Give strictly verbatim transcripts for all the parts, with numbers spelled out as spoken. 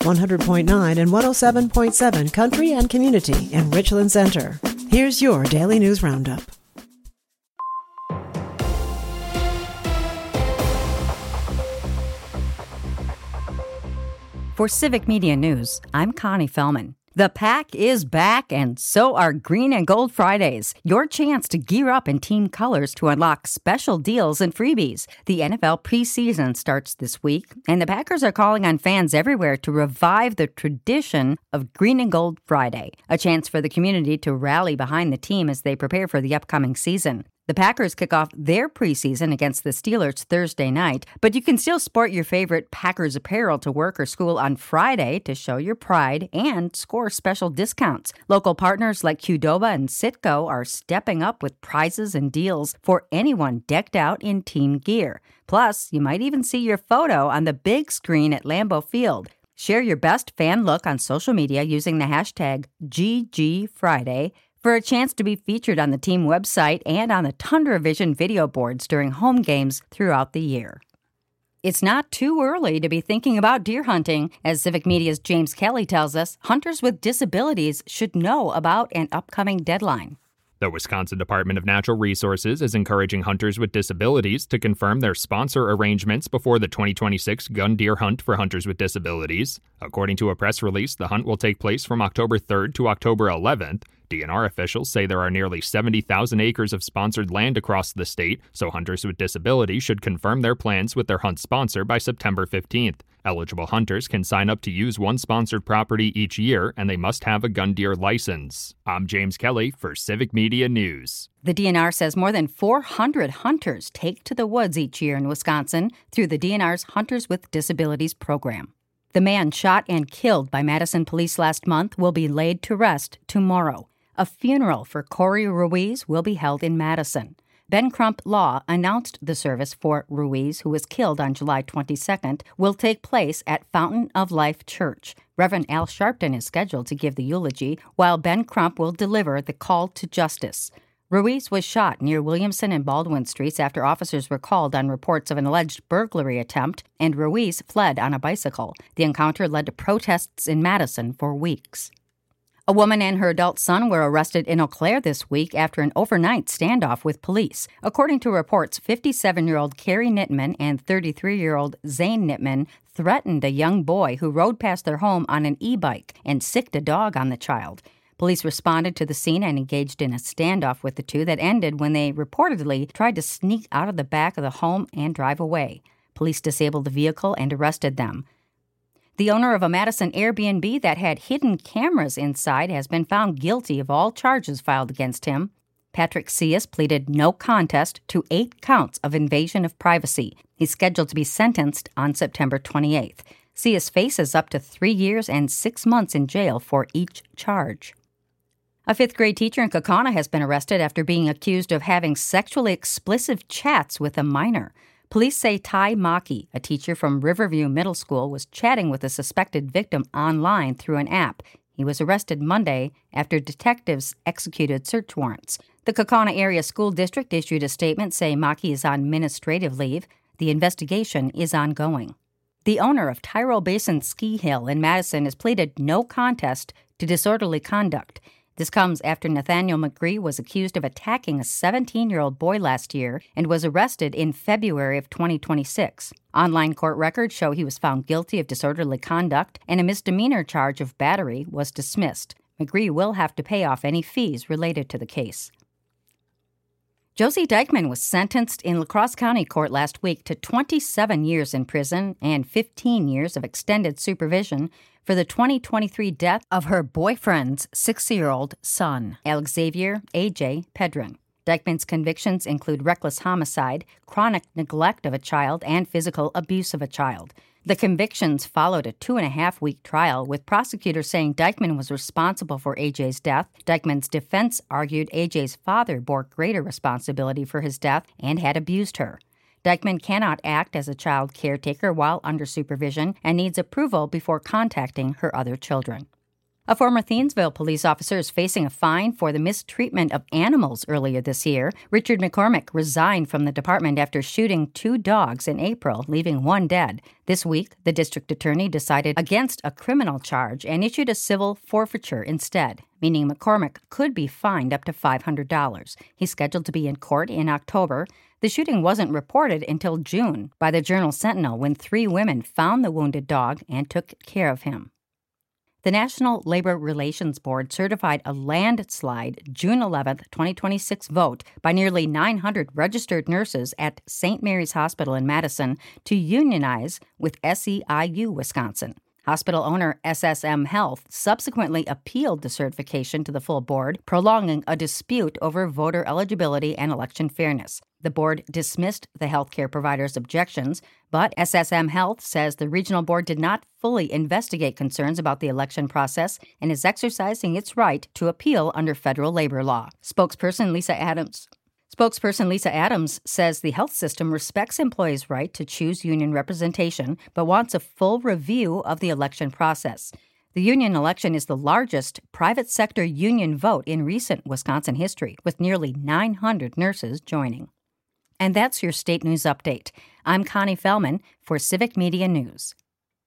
one hundred point nine and one oh seven point seven Country and Community in Richland Center. Here's your Daily News Roundup. For Civic Media News, I'm Connie Fellman. The Pack is back, and so are Green and Gold Fridays, your chance to gear up in team colors to unlock special deals and freebies. The N F L preseason starts this week, and the Packers are calling on fans everywhere to revive the tradition of Green and Gold Friday, a chance for the community to rally behind the team as they prepare for the upcoming season. The Packers kick off their preseason against the Steelers Thursday night, but you can still sport your favorite Packers apparel to work or school on Friday to show your pride and score special discounts. Local partners like Qdoba and Citgo are stepping up with prizes and deals for anyone decked out in team gear. Plus, you might even see your photo on the big screen at Lambeau Field. Share your best fan look on social media using the hashtag G G Friday for a chance to be featured on the team website and on the Tundra Vision video boards during home games throughout the year. It's not too early to be thinking about deer hunting. As Civic Media's James Kelly tells us, hunters with disabilities should know about an upcoming deadline. The Wisconsin Department of Natural Resources is encouraging hunters with disabilities to confirm their sponsor arrangements before the twenty twenty-six gun deer hunt for hunters with disabilities. According to a press release, the hunt will take place from October third to October eleventh. D N R officials say there are nearly seventy thousand acres of sponsored land across the state, so hunters with disabilities should confirm their plans with their hunt sponsor by September fifteenth. Eligible hunters can sign up to use one sponsored property each year, and they must have a gun deer license. I'm James Kelly for Civic Media News. The D N R says more than four hundred hunters take to the woods each year in Wisconsin through the D N R's Hunters with Disabilities program. The man shot and killed by Madison police last month will be laid to rest tomorrow. A funeral for Corey Ruiz will be held in Madison. Ben Crump Law announced the service for Ruiz, who was killed on July twenty-second, will take place at Fountain of Life Church. Reverend Al Sharpton is scheduled to give the eulogy, while Ben Crump will deliver the call to justice. Ruiz was shot near Williamson and Baldwin Streets after officers were called on reports of an alleged burglary attempt, and Ruiz fled on a bicycle. The encounter led to protests in Madison for weeks. A woman and her adult son were arrested in Eau Claire this week after an overnight standoff with police. According to reports, fifty-seven-year-old Carrie Nittman and thirty-three-year-old Zane Nittman threatened a young boy who rode past their home on an e-bike and sicked a dog on the child. Police responded to the scene and engaged in a standoff with the two that ended when they reportedly tried to sneak out of the back of the home and drive away. Police disabled the vehicle and arrested them. The owner of a Madison Airbnb that had hidden cameras inside has been found guilty of all charges filed against him. Patrick Cius pleaded no contest to eight counts of invasion of privacy. He's scheduled to be sentenced on September twenty-eighth. Cius faces up to three years and six months in jail for each charge. A fifth-grade teacher in Kaukauna has been arrested after being accused of having sexually explicit chats with a minor. Police say Ty Maki, a teacher from Riverview Middle School, was chatting with a suspected victim online through an app. He was arrested Monday after detectives executed search warrants. The Kaukauna Area School District issued a statement saying Maki is on administrative leave. The investigation is ongoing. The owner of Tyrol Basin Ski Hill in Madison has pleaded no contest to disorderly conduct. This comes after Nathaniel McGree was accused of attacking a seventeen-year-old boy last year and was arrested in February of twenty twenty-six. Online court records show he was found guilty of disorderly conduct, and a misdemeanor charge of battery was dismissed. McGree will have to pay off any fees related to the case. Josie Dykman was sentenced in La Crosse County Court last week to twenty-seven years in prison and fifteen years of extended supervision for the twenty twenty-three death of her boyfriend's six-year-old son, Alexavier A J Pedron. Dykman's convictions include reckless homicide, chronic neglect of a child, and physical abuse of a child. The convictions followed a two-and-a-half-week trial, with prosecutors saying Dykman was responsible for A J's death. Dykman's defense argued A J's father bore greater responsibility for his death and had abused her. Dykman cannot act as a child caretaker while under supervision and needs approval before contacting her other children. A former Thiensville police officer is facing a fine for the mistreatment of animals earlier this year. Richard McCormick resigned from the department after shooting two dogs in April, leaving one dead. This week, the district attorney decided against a criminal charge and issued a civil forfeiture instead, meaning McCormick could be fined up to five hundred dollars. He's scheduled to be in court in October. The shooting wasn't reported until June by the Journal-Sentinel when three women found the wounded dog and took care of him. The National Labor Relations Board certified a landslide June eleventh, twenty twenty-six vote by nearly nine hundred registered nurses at Saint Mary's Hospital in Madison to unionize with S E I U Wisconsin. Hospital owner S S M Health subsequently appealed the certification to the full board, prolonging a dispute over voter eligibility and election fairness. The board dismissed the healthcare provider's objections, but S S M Health says the regional board did not fully investigate concerns about the election process and is exercising its right to appeal under federal labor law. Spokesperson Lisa Adams Spokesperson Lisa Adams says the health system respects employees' right to choose union representation, but wants a full review of the election process. The union election is the largest private sector union vote in recent Wisconsin history, with nearly nine hundred nurses joining. And that's your state news update. I'm Connie Fellman for Civic Media News.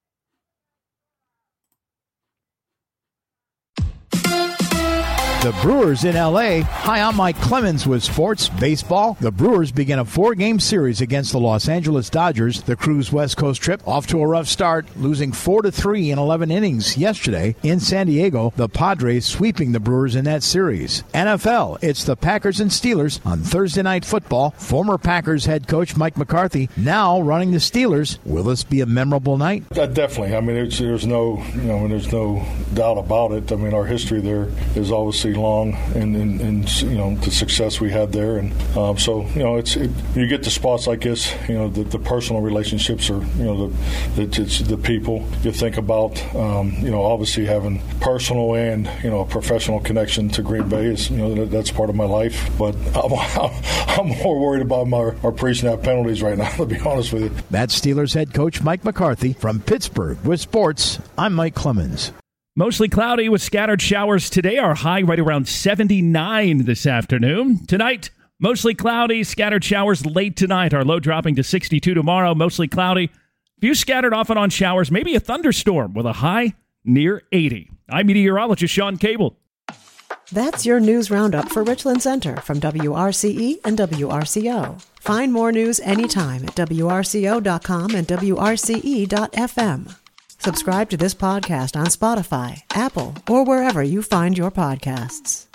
The Brewers in L A. Hi, I'm Mike Clemens with Sports Baseball. The Brewers begin a four-game series against the Los Angeles Dodgers. The Crew's West Coast trip off to a rough start, losing four to three in eleven innings yesterday in San Diego. The Padres sweeping the Brewers in that series. N F L, it's the Packers and Steelers on Thursday Night Football. Former Packers head coach Mike McCarthy now running the Steelers. Will this be a memorable night? Uh, definitely. I mean, it's, there's no, you know, there's no doubt about it. I mean, our history there is obviously long, and, and, and you know the success we had there, and um, so you know it's it, you get to spots like this, you know the, the personal relationships are you know the the, it's the people you think about, um, you know obviously having personal and you know a professional connection to Green Bay is you know that, that's part of my life, but I'm, I'm more worried about my our pre-snap penalties right now, to be honest with you. That's Steelers head coach Mike McCarthy from Pittsburgh with sports. I'm Mike Clemens. Mostly cloudy with scattered showers today. Our high right around seventy-nine this afternoon. Tonight, mostly cloudy, scattered showers late tonight. Our low dropping to sixty-two tomorrow. Mostly cloudy. A few scattered off and on showers. Maybe a thunderstorm with a high near eighty. I'm meteorologist Sean Cable. That's your news roundup for Richland Center from W R C E and W R C O. Find more news anytime at W R C O dot com and W R C E dot F M. Subscribe to this podcast on Spotify, Apple, or wherever you find your podcasts.